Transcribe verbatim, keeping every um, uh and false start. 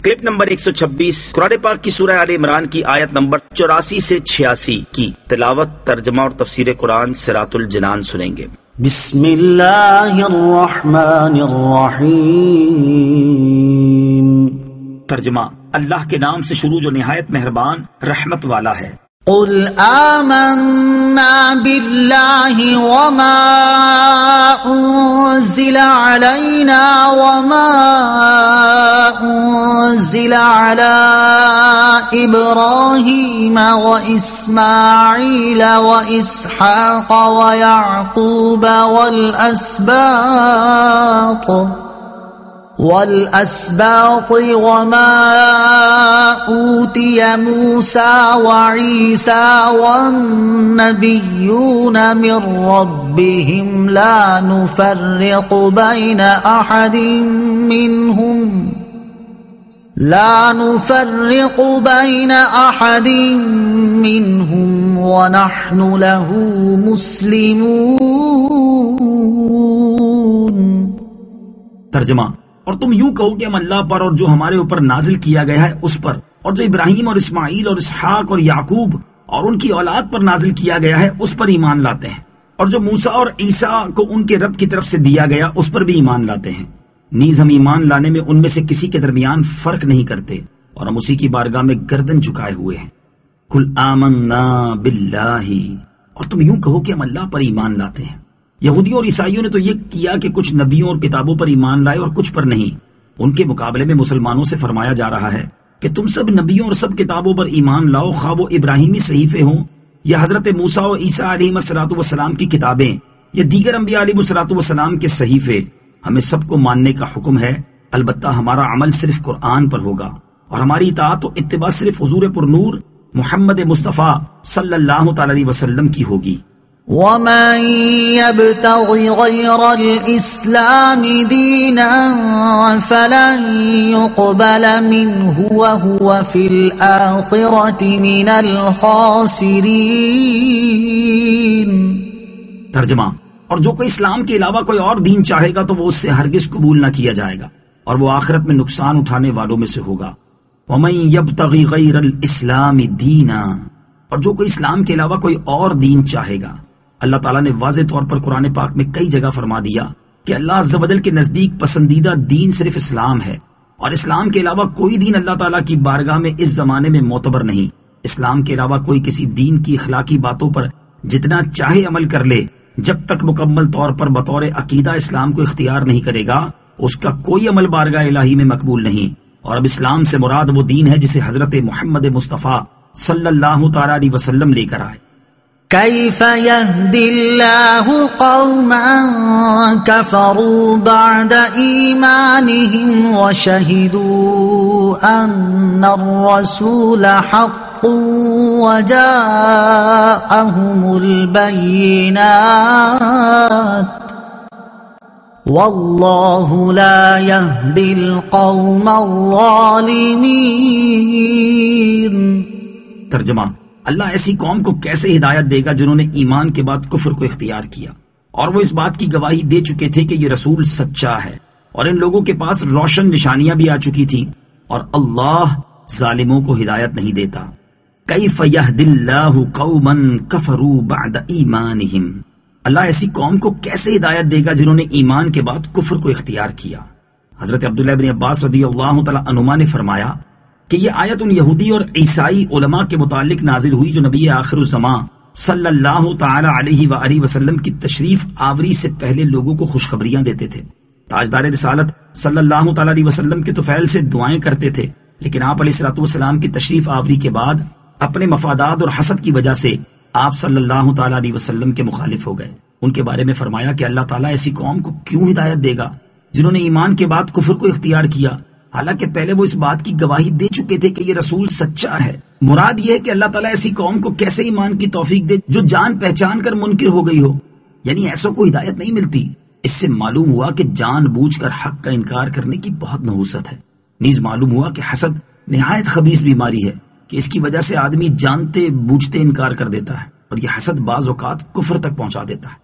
Clip number ایک سو چھبیس قرآن پاک کی سورہ آل عمران کی آیت نمبر چوراسی سے چھیاسی کی تلاوت، ترجمہ اور تفسیر قرآن صراط الجنان سنیں گے۔ بسم اللہ الرحمن الرحیم۔ ترجمہ، اللہ کے نام سے شروع جو نہایت مہربان رحمت والا ہے۔ قل آمنا باللہ وما انزل علینا وما انزل علی ابراہیم واسماعیل واسحاق ویعقوب والاسباط والأسباط وما أوتي موسى وعيسى والنبيون من ربهم لا نفرق بين أحد منهم لا نفرق بين أحد منهم ونحن له مسلمون۔ ترجمہ، اور تم یوں کہو کہ ہم اللہ پر اور جو ہمارے اوپر نازل کیا گیا ہے اس پر، اور جو ابراہیم اور اسماعیل اور اسحاق اور یعقوب اور ان کی اولاد پر نازل کیا گیا ہے اس پر ایمان لاتے ہیں، اور جو موسیٰ اور عیسیٰ کو ان کے رب کی طرف سے دیا گیا اس پر بھی ایمان لاتے ہیں۔ نیز ہم ایمان لانے میں ان میں سے کسی کے درمیان فرق نہیں کرتے، اور ہم اسی کی بارگاہ میں گردن جھکائے ہوئے ہیں۔ قل آمنا باللہ، اور تم یوں کہو کہ ہم اللہ پر ایمان لاتے ہیں۔ یہودیوں اور عیسائیوں نے تو یہ کیا کہ کچھ نبیوں اور کتابوں پر ایمان لائے اور کچھ پر نہیں۔ ان کے مقابلے میں مسلمانوں سے فرمایا جا رہا ہے کہ تم سب نبیوں اور سب کتابوں پر ایمان لاؤ، خواہ وہ ابراہیمی صحیفے ہوں یا حضرت موسیٰ و عیسیٰ علیہ الصلوۃ والسلام کی کتابیں یا دیگر انبیاء علیہ الصلوۃ والسلام کے صحیفے۔ ہمیں سب کو ماننے کا حکم ہے، البتہ ہمارا عمل صرف قرآن پر ہوگا، اور ہماری اطاعت و اتباع صرف حضور پر نور محمد مصطفیٰ صلی اللہ تعالی علیہ وسلم کی ہوگی۔ وَمَن يَبْتَغِ غَيْرَ الْإِسْلَامِ دِينًا فَلَن يُقْبَلَ مِنْهُ وَهُوَ فِي الْآخِرَةِ مِنَ الْخَاسِرِينَ۔ ترجمہ، اور جو کوئی اسلام کے علاوہ کوئی اور دین چاہے گا تو وہ اس سے ہرگز قبول نہ کیا جائے گا، اور وہ آخرت میں نقصان اٹھانے والوں میں سے ہوگا۔ وَمَن يَبْتَغِ غَيْرَ الْإِسْلَامِ دِينًا، اور جو کوئی اسلام کے علاوہ کوئی اور دین چاہے گا۔ اللہ تعالیٰ نے واضح طور پر قرآن پاک میں کئی جگہ فرما دیا کہ اللہ عز و جل کے نزدیک پسندیدہ دین صرف اسلام ہے، اور اسلام کے علاوہ کوئی دین اللہ تعالیٰ کی بارگاہ میں اس زمانے میں معتبر نہیں۔ اسلام کے علاوہ کوئی کسی دین کی اخلاقی باتوں پر جتنا چاہے عمل کر لے، جب تک مکمل طور پر بطور عقیدہ اسلام کو اختیار نہیں کرے گا اس کا کوئی عمل بارگاہ الہی میں مقبول نہیں۔ اور اب اسلام سے مراد وہ دین ہے جسے حضرت محمد مصطفیٰ صلی اللہ تعالی علیہ وسلم لے کر آئے۔ کیف یہدی اللہ قوما کفروا بعد ایمانہم وشہدوا ان الرسول حق وجاءہم البینات واللہ لا یہدی القوم الظالمین۔ ترجمہ، اللہ ایسی قوم کو کیسے ہدایت دے گا جنہوں نے ایمان کے بعد کفر کو اختیار کیا، اور وہ اس بات کی گواہی دے چکے تھے کہ یہ رسول سچا ہے، اور ان لوگوں کے پاس روشن نشانیاں بھی آ چکی تھیں، اور اللہ ظالموں کو ہدایت نہیں دیتا۔ کیف یہدی اللہ قوما کفروا بعد ایمانہم، اللہ ایسی قوم کو کیسے ہدایت دے گا جنہوں نے ایمان کے بعد کفر کو اختیار کیا۔ حضرت عبداللہ بن عباس رضی اللہ تعالی عنہما نے فرمایا کہ یہ آیت ان یہودی اور عیسائی علماء کے متعلق نازل ہوئی جو نبی آخر الزماں صلی اللہ تعالی علیہ وآلہ وسلم کی تشریف آوری سے پہلے لوگوں کو خوشخبریاں دیتے تھے۔ تاجدار رسالت صلی اللہ تعالی علیہ وسلم کے طفیل سے دعائیں کرتے تھے، لیکن آپ علیہ الصلوۃ والسلام کی تشریف آوری کے بعد اپنے مفادات اور حسد کی وجہ سے آپ صلی اللہ تعالی علیہ وسلم کے مخالف ہو گئے۔ ان کے بارے میں فرمایا کہ اللہ تعالیٰ ایسی قوم کو کیوں ہدایت دے گا جنہوں نے ایمان کے بعد کفر کو اختیار کیا، حالانکہ پہلے وہ اس بات کی گواہی دے چکے تھے کہ یہ رسول سچا ہے۔ مراد یہ ہے کہ اللہ تعالیٰ ایسی قوم کو کیسے ایمان کی توفیق دے جو جان پہچان کر منکر ہو گئی ہو، یعنی ایسوں کو ہدایت نہیں ملتی۔ اس سے معلوم ہوا کہ جان بوجھ کر حق کا انکار کرنے کی بہت نحوست ہے۔ نیز معلوم ہوا کہ حسد نہایت خبیث بیماری ہے کہ اس کی وجہ سے آدمی جانتے بوجھتے انکار کر دیتا ہے، اور یہ حسد بعض اوقات کفر تک پہنچا دیتا ہے۔